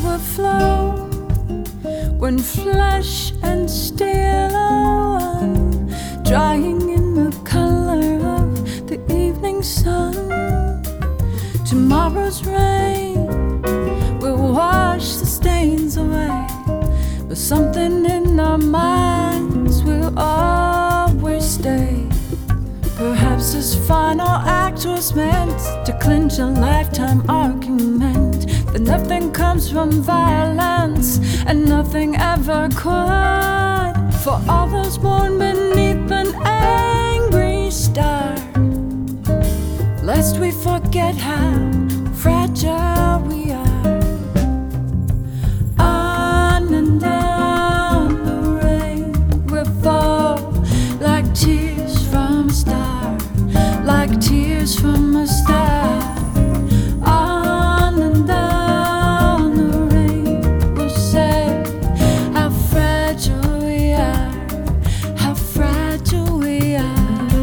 will flow when flesh and steel are one, drying in the color of the evening sun. Tomorrow's rain will wash the stains away, but something in our minds will always stay. Perhaps this final act was meant to clinch a lifetime argument, that nothing comes from violence and nothing ever could. For all those born beneath an angry star, lest we forget how fragile we are. On and down the rain will fall like tears from a star, like tears from a star. On and down the rain will say how fragile we are, how fragile we are.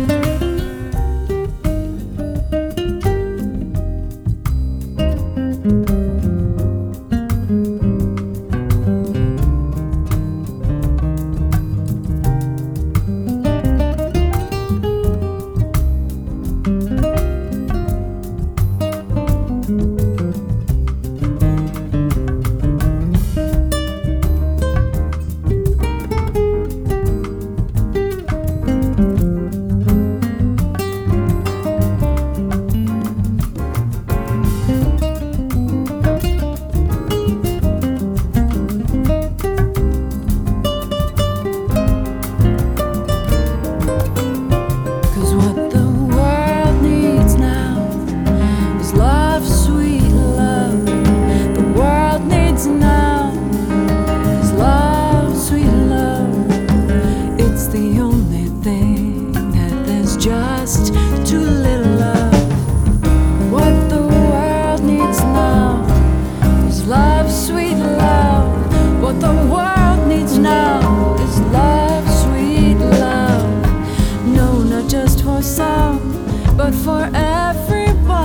Just too little love. What the world needs now is love, sweet love. What the world needs now is love, sweet love. No, not just for some, but for everyone.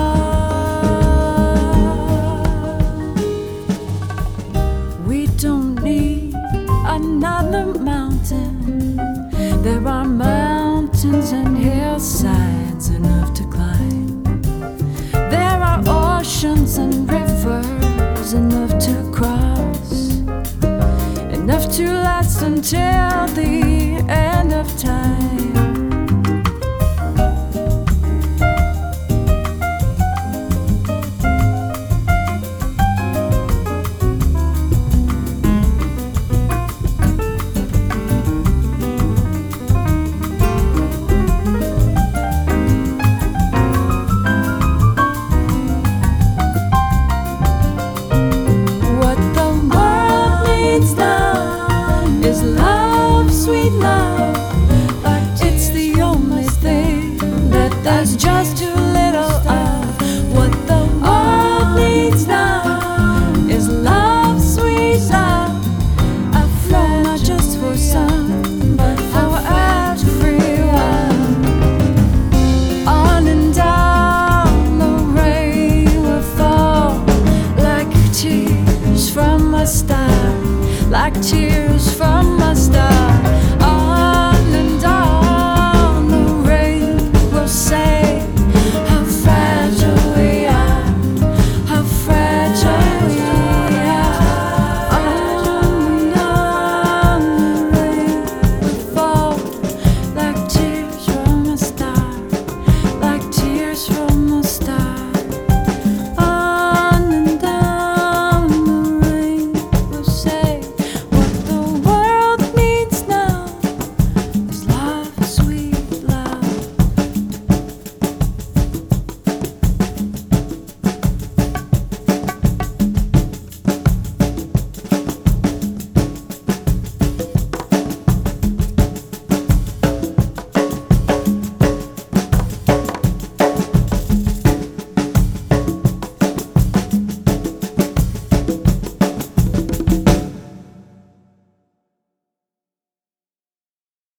We don't need another mountain. There are mountains and